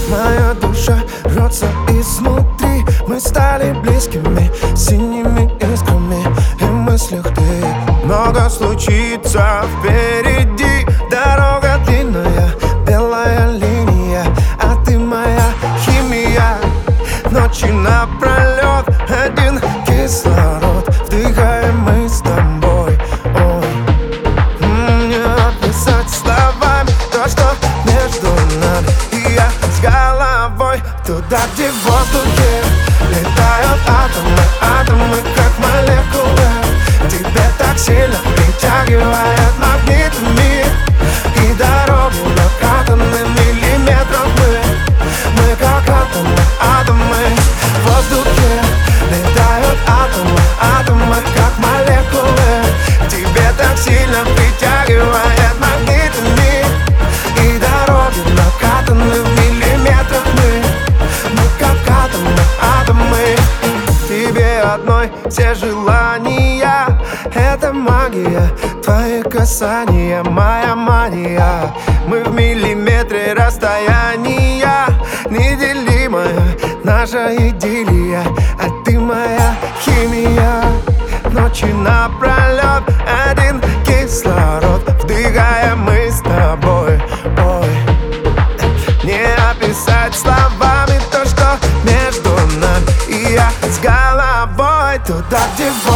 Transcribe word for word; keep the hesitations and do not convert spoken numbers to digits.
Моя душа рвется изнутри. Мы стали близкими, синими искрами, и в мыслях ты. Много случится впереди. Дорога длинная, белая линия, а ты моя химия. Ночи напролет, один кислород вдыхаем мы с тобой. Ой, не описать словами то, что между нами. И я с головой туда, где в воздухе летают атомы, атомы, как молекулы. Тебе так сильно притягивает магнитами, и дороги накатаны миллиметров мы. Мы как атомы, атомы в воздухе летают атомы, атомы, как молекулы. Тебе так сильно притягивает магнитами, и дороги накатаны в миллиметрах мы. Мы как атомы, атомы. Тебе одной все желания. Это магия, твои касания, моя мания. Мы в миллиметре расстояния, неделимая наша идиллия, а ты моя химия. Ночи напролет, один кислород вдыхаем мы с тобой. Ой, не описать словами то, что между нами. И я с головой туда, где